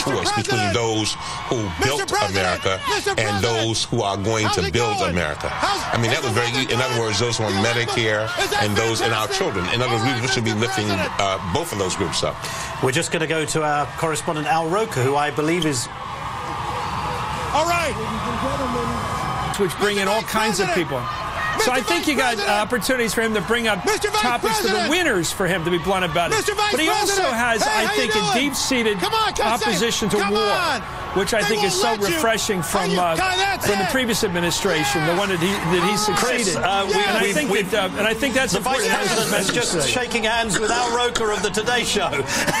choice between those who built America and those who are going to build America. I mean, that was very, in other words, those on Medicare and those and our children. In other words, we should be lifting both of those groups up. We're just going to go to our correspondent, Al Roker, who I believe is... All right. Which bring in all kinds of people. So I think you got opportunities for him to bring up topics that are winners for him, to be blunt about it. But he also has, I think, a deep-seated opposition to war, which I think is so refreshing from the previous administration, the one that he succeeded. Chris, and I think that's the Vice President is just shaking hands with Al Roker of the Today Show.